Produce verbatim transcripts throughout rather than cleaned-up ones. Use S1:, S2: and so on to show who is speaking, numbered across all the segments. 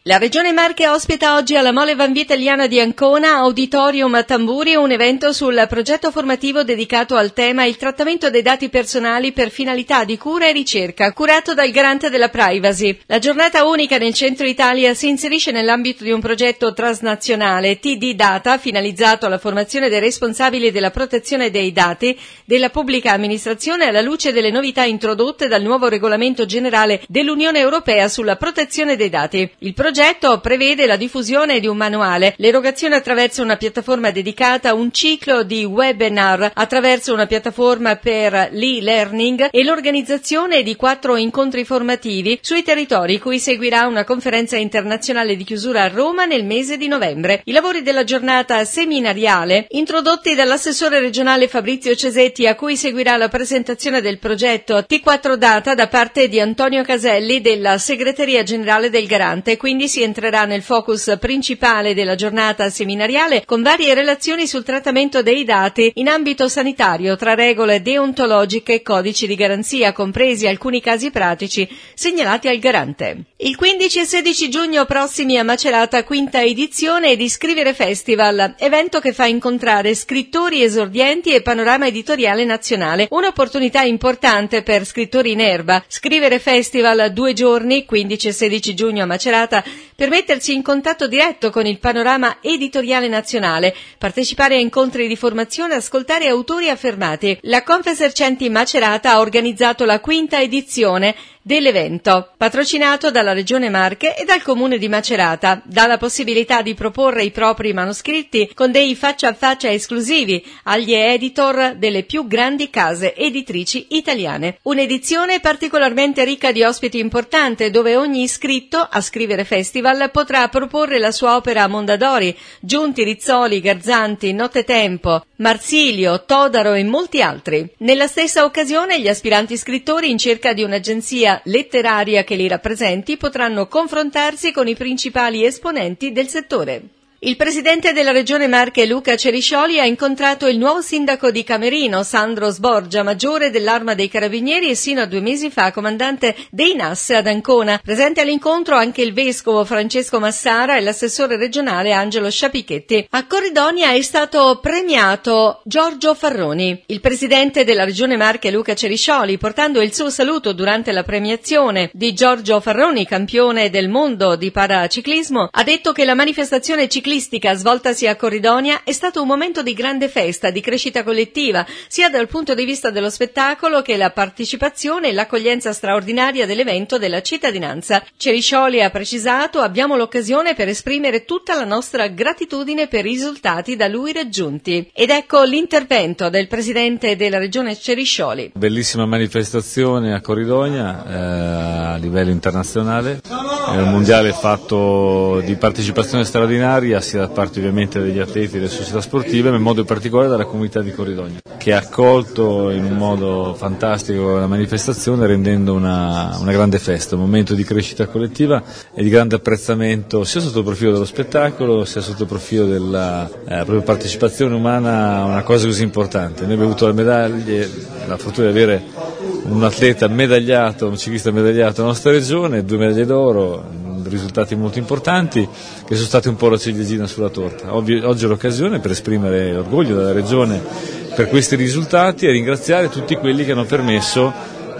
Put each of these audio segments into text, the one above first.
S1: La Regione Marche ospita oggi alla Mole Vanvie Italiana di Ancona, Auditorium a Tamburi, un evento sul progetto formativo dedicato al tema il trattamento dei dati personali per finalità di cura e ricerca, curato dal Garante della Privacy. La giornata unica nel centro Italia si inserisce nell'ambito di un progetto transnazionale T D Data finalizzato alla formazione dei responsabili della protezione dei dati della pubblica amministrazione alla luce delle novità introdotte dal nuovo regolamento generale dell'Unione Europea sulla protezione dei dati. Il Il progetto prevede la diffusione di un manuale, l'erogazione attraverso una piattaforma dedicata, un ciclo di webinar attraverso una piattaforma per l'e-learning e l'organizzazione di quattro incontri formativi sui territori, cui seguirà una conferenza internazionale di chiusura a Roma nel mese di novembre. I lavori della giornata seminariale, introdotti dall'assessore regionale Fabrizio Cesetti, a cui seguirà la presentazione del progetto T quattro Data da parte di Antonio Caselli della Segreteria Generale del Garante. Quindi si entrerà nel focus principale della giornata seminariale con varie relazioni sul trattamento dei dati in ambito sanitario tra regole deontologiche e codici di garanzia, compresi alcuni casi pratici segnalati al Garante. Il quindici e sedici giugno prossimi a Macerata, quinta edizione di Scrivere Festival, evento che fa incontrare scrittori esordienti e panorama editoriale nazionale, un'opportunità importante per scrittori in erba. Scrivere Festival, due giorni, quindici e sedici giugno a Macerata, per mettersi in contatto diretto con il panorama editoriale nazionale, partecipare a incontri di formazione e ascoltare autori affermati. La Confesercenti Macerata ha organizzato la quinta edizione dell'evento, patrocinato dalla Regione Marche e dal Comune di Macerata. Dà la possibilità di proporre i propri manoscritti con dei faccia a faccia esclusivi agli editor delle più grandi case editrici italiane. Un'edizione particolarmente ricca di ospiti importanti, dove ogni iscritto a Scrivere Festival potrà proporre la sua opera a Mondadori, Giunti, Rizzoli, Garzanti, Nottetempo, Marsilio, Todaro e molti altri. Nella stessa occasione gli aspiranti scrittori in cerca di un'agenzia letteraria che li rappresenti potranno confrontarsi con i principali esponenti del settore. Il presidente della Regione Marche, Luca Ceriscioli, ha incontrato il nuovo sindaco di Camerino, Sandro Sborgia, maggiore dell'Arma dei Carabinieri e sino a due mesi fa comandante dei N A S ad Ancona. Presente all'incontro anche il vescovo Francesco Massara e l'assessore regionale Angelo Sciapichetti. A Corridonia è stato premiato Giorgio Farroni. Il presidente della Regione Marche, Luca Ceriscioli, portando il suo saluto durante la premiazione di Giorgio Farroni, campione del mondo di paraciclismo, ha detto che la manifestazione ciclistica svoltasi a Corridonia è stato un momento di grande festa, di crescita collettiva, sia dal punto di vista dello spettacolo che la partecipazione e l'accoglienza straordinaria dell'evento della cittadinanza. Ceriscioli ha precisato: abbiamo l'occasione per esprimere tutta la nostra gratitudine per i risultati da lui raggiunti. Ed ecco l'intervento del presidente della regione Ceriscioli.
S2: Bellissima manifestazione a Corridonia eh, a livello internazionale, è un mondiale fatto di partecipazione straordinaria sia da parte ovviamente degli atleti e delle società sportive, ma in modo particolare dalla comunità di Corridonia, che ha accolto in un modo fantastico la manifestazione, rendendo una, una grande festa, un momento di crescita collettiva e di grande apprezzamento sia sotto il profilo dello spettacolo sia sotto il profilo della eh, propria partecipazione umana a una cosa così importante. Noi abbiamo avuto le medaglie, la fortuna di avere un atleta medagliato, un ciclista medagliato nella nostra regione, due medaglie d'oro, risultati molto importanti che sono stati un po' la ciliegina sulla torta. Oggi è l'occasione per esprimere l'orgoglio della regione per questi risultati e ringraziare tutti quelli che hanno permesso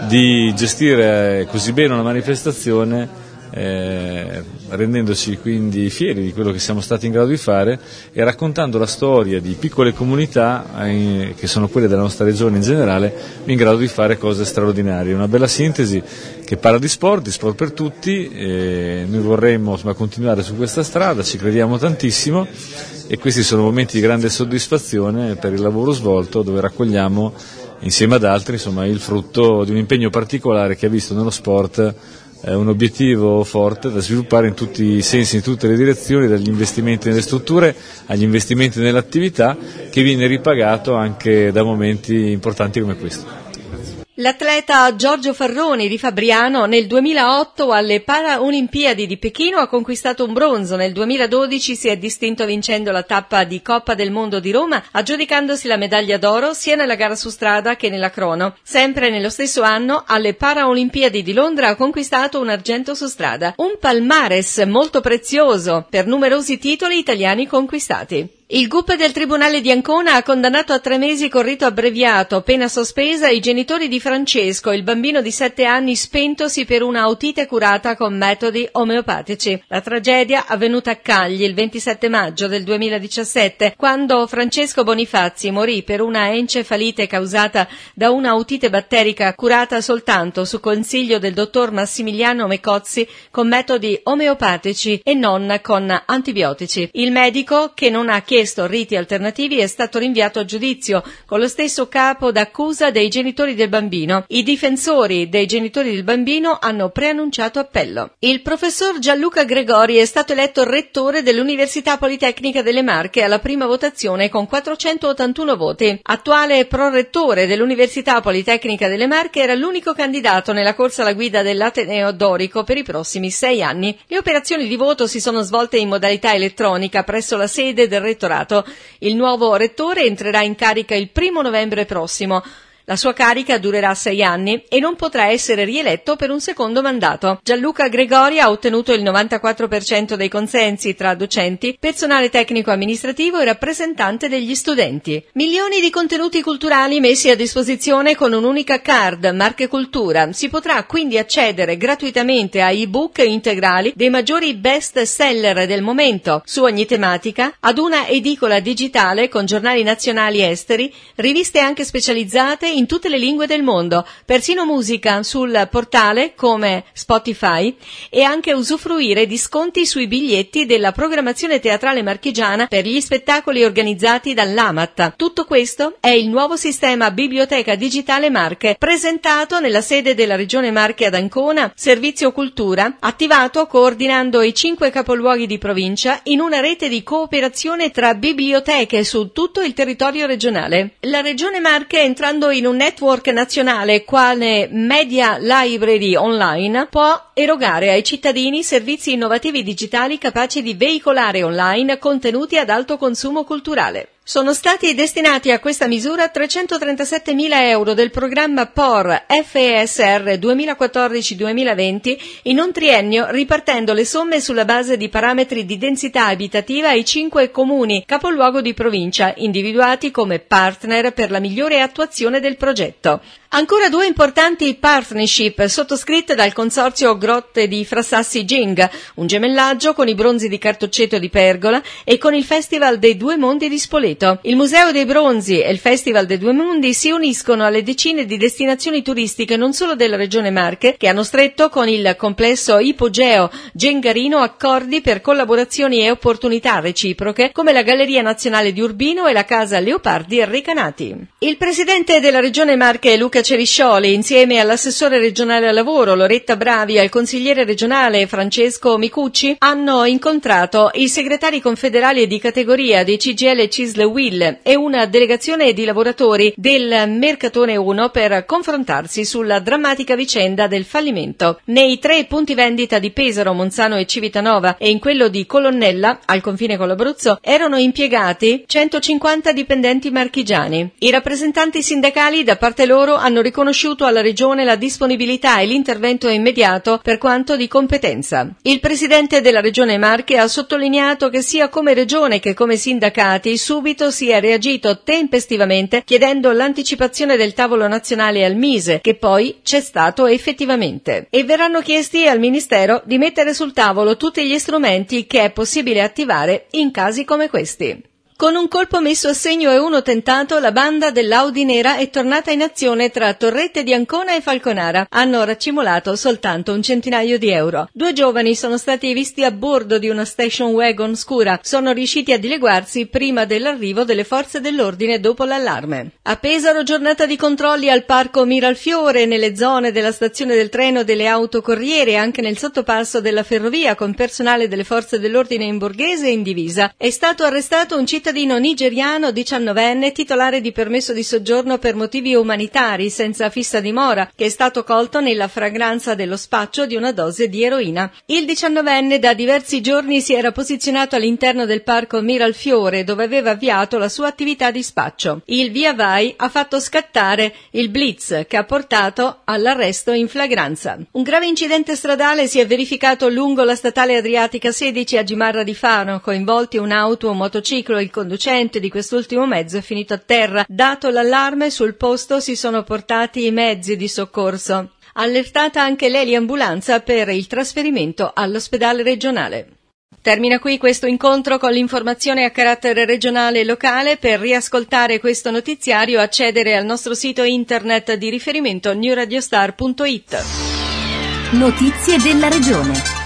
S2: di gestire così bene una manifestazione, eh, rendendoci quindi fieri di quello che siamo stati in grado di fare e raccontando la storia di piccole comunità eh, che sono quelle della nostra regione in generale, in grado di fare cose straordinarie. Una bella sintesi che parla di sport, di sport per tutti, e noi vorremmo insomma, continuare su questa strada, ci crediamo tantissimo e questi sono momenti di grande soddisfazione per il lavoro svolto, dove raccogliamo insieme ad altri insomma, il frutto di un impegno particolare che ha visto nello sport eh, un obiettivo forte da sviluppare in tutti i sensi, in tutte le direzioni, dagli investimenti nelle strutture agli investimenti nell'attività, che viene ripagato anche da momenti importanti come questo.
S1: L'atleta Giorgio Farroni di Fabriano nel duemilaotto alle Paraolimpiadi di Pechino ha conquistato un bronzo, nel duemiladodici si è distinto vincendo la tappa di Coppa del Mondo di Roma, aggiudicandosi la medaglia d'oro sia nella gara su strada che nella crono. Sempre nello stesso anno alle Paraolimpiadi di Londra ha conquistato un argento su strada, un palmares molto prezioso per numerosi titoli italiani conquistati. Il G U P del Tribunale di Ancona ha condannato a tre mesi con rito abbreviato, pena sospesa, i genitori di Francesco, il bambino di sette anni spentosi per una otite curata con metodi omeopatici. La tragedia avvenuta a Cagli il ventisette maggio del duemiladiciassette, quando Francesco Bonifazzi morì per una encefalite causata da una otite batterica curata soltanto su consiglio del dottor Massimiliano Mecozzi con metodi omeopatici e non con antibiotici. Il medico, che non ha chiesto riti alternativi, è stato rinviato a giudizio con lo stesso capo d'accusa dei genitori del bambino. I difensori dei genitori del bambino hanno preannunciato appello. Il professor Gianluca Gregori è stato eletto rettore dell'Università Politecnica delle Marche alla prima votazione con quattrocentottantuno voti. Attuale prorettore dell'Università Politecnica delle Marche, era l'unico candidato nella corsa alla guida dell'Ateneo Dorico per i prossimi sei anni. Le operazioni di voto si sono svolte in modalità elettronica presso la sede del rettorato. Il nuovo rettore entrerà in carica il primo novembre prossimo. La sua carica durerà sei anni e non potrà essere rieletto per un secondo mandato. Gianluca Gregori ha ottenuto il novantaquattro per cento dei consensi tra docenti, personale tecnico-amministrativo e rappresentante degli studenti. Milioni di contenuti culturali messi a disposizione con un'unica card, Marche Cultura. Si potrà quindi accedere gratuitamente a ebook integrali dei maggiori best seller del momento su ogni tematica, ad una edicola digitale con giornali nazionali e esteri, riviste anche specializzate in tutte le lingue del mondo, persino musica sul portale come Spotify, e anche usufruire di sconti sui biglietti della programmazione teatrale marchigiana per gli spettacoli organizzati dall'A M A T. Tutto questo è il nuovo sistema Biblioteca Digitale Marche, presentato nella sede della Regione Marche ad Ancona, Servizio Cultura, attivato coordinando i cinque capoluoghi di provincia in una rete di cooperazione tra biblioteche su tutto il territorio regionale. La Regione Marche, entrando in un network nazionale quale Media Library Online, può erogare ai cittadini servizi innovativi digitali capaci di veicolare online contenuti ad alto consumo culturale. Sono stati destinati a questa misura trecentotrentassettemila euro del programma P O R F E S R duemilaquattordici duemilaventi in un triennio, ripartendo le somme sulla base di parametri di densità abitativa ai cinque comuni capoluogo di provincia, individuati come partner per la migliore attuazione del progetto. Ancora due importanti partnership sottoscritte dal consorzio Grotte di Frassassi Ging, un gemellaggio con i bronzi di Cartocceto di Pergola e con il Festival dei Due Mondi di Spoleto. Il Museo dei Bronzi e il Festival dei Due Mondi si uniscono alle decine di destinazioni turistiche non solo della Regione Marche, che hanno stretto con il complesso Ipogeo Gengarino accordi per collaborazioni e opportunità reciproche, come la Galleria Nazionale di Urbino e la Casa Leopardi Recanati. Il presidente della Regione Marche, Luca Ceriscioli, insieme all'assessore regionale al lavoro Loretta Bravi e al consigliere regionale Francesco Micucci, hanno incontrato i segretari confederali di categoria dei C G I L Cisle Will e una delegazione di lavoratori del Mercatone uno per confrontarsi sulla drammatica vicenda del fallimento. Nei tre punti vendita di Pesaro, Monzano e Civitanova e in quello di Colonnella, al confine con l'Abruzzo, erano impiegati centocinquanta dipendenti marchigiani. I rappresentanti sindacali da parte loro hanno riconosciuto alla Regione la disponibilità e l'intervento immediato per quanto di competenza. Il presidente della Regione Marche ha sottolineato che sia come Regione che come sindacati subito si è reagito tempestivamente chiedendo l'anticipazione del tavolo nazionale al Mise, che poi c'è stato effettivamente. E verranno chiesti al Ministero di mettere sul tavolo tutti gli strumenti che è possibile attivare in casi come questi. Con un colpo messo a segno e uno tentato, la banda dell'Audi Nera è tornata in azione tra Torrette di Ancona e Falconara. Hanno raccimolato soltanto un centinaio di euro. Due giovani sono stati visti a bordo di una station wagon scura. Sono riusciti a dileguarsi prima dell'arrivo delle forze dell'ordine dopo l'allarme. A Pesaro, giornata di controlli al parco Miralfiore, nelle zone della stazione del treno delle autocorriere e anche nel sottopasso della ferrovia, con personale delle forze dell'ordine in borghese e in divisa. È stato arrestato un cittadino cittadino nigeriano diciannovenne titolare di permesso di soggiorno per motivi umanitari senza fissa dimora, che è stato colto nella fragranza dello spaccio di una dose di eroina. Il diciannovenne da diversi giorni si era posizionato all'interno del parco Miralfiore, dove aveva avviato la sua attività di spaccio. Il via vai ha fatto scattare il blitz, che ha portato all'arresto in flagranza. Un grave incidente stradale si è verificato lungo la statale Adriatica sedici a Gimarra di Fano, coinvolti un'auto e un motociclo. Il conducente di quest'ultimo mezzo è finito a terra. Dato l'allarme, sul posto si sono portati i mezzi di soccorso. Allertata anche l'eliambulanza per il trasferimento all'ospedale regionale. Termina qui questo incontro con l'informazione a carattere regionale e locale. Per riascoltare questo notiziario accedere al nostro sito internet di riferimento new radio star punto it.
S3: Notizie della regione.